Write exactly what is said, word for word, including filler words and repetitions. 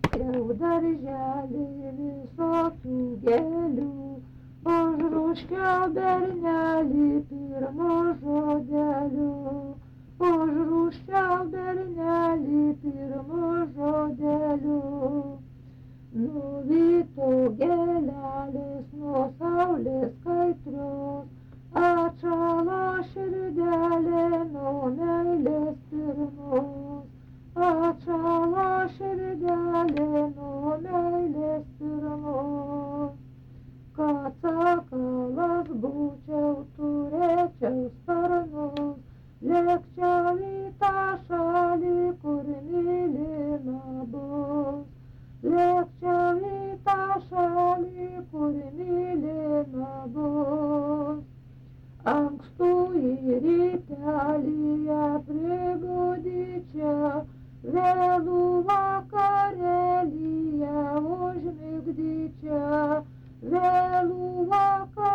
jau darželį visokių gėlių, užruškio bernelį pirmo žodeliu, užruškio bernelį pirmo žodeliu. Nuvyto gėlelės nuo saulės kaitrios, atšalo širdelė nuo meilės pirmos, atšalo širdelė nuo meilės pirmos. Kad sakalas būčiau, turėčiau sparnus, lėkčiau į tą šalį, kur mylima bus. Lėkčiau į tą šalį, kur mylima bus. Ankstų į rytelyje pribudyčiau, vėlų vakarėlyje užmigdyčiau, vėlų vakarėlyje